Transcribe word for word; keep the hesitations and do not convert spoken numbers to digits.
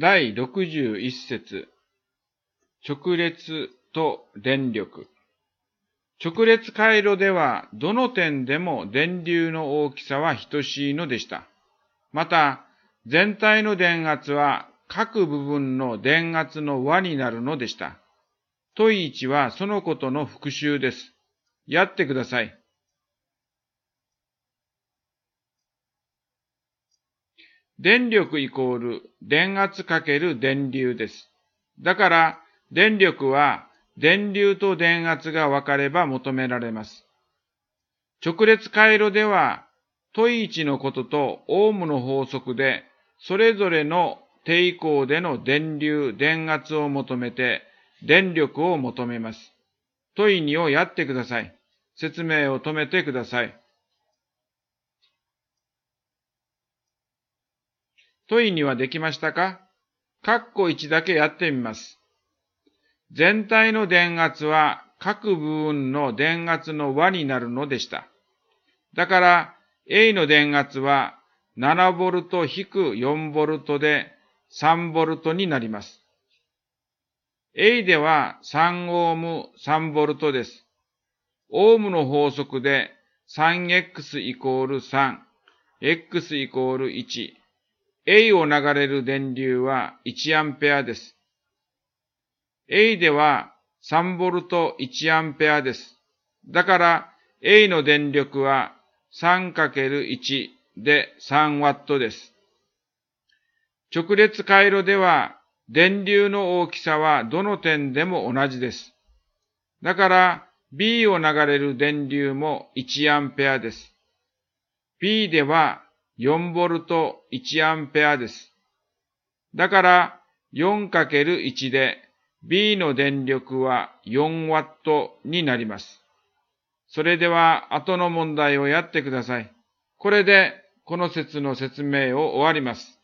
だいろくじゅういち節、直列と電力。直列回路では、どの点でも電流の大きさは等しいのでした。また、全体の電圧は各部分の電圧の和になるのでした。問いいちはそのことの復習です。やってください。電力イコール電圧かける電流です。だから、電力は電流と電圧が分かれば求められます。直列回路では、問いいちのこととオームの法則で、それぞれの抵抗での電流、電圧を求めて、電力を求めます。問いにをやってください。説明を止めてください。問いにはできましたか？括弧いちだけやってみます。全体の電圧は各部分の電圧の和になるのでした。だから、A の電圧はななボルト引くよんボルトでさんボルトになります。A ではさんオームさんボルトです。オームの法則で スリーエックス イコールさん、X イコールいち。A を流れる電流はいちアンペアです。A ではさんボルトいちアンペアです。だから A の電力は さんかけるいち でさんワットです。直列回路では電流の大きさはどの点でも同じです。だから B を流れる電流もいちアンペアです。B ではよんボルトいちアンペアです。だから よんかけるいち で B の電力はよんワットになります。それでは後の問題をやってください。これでこの節の説明を終わります。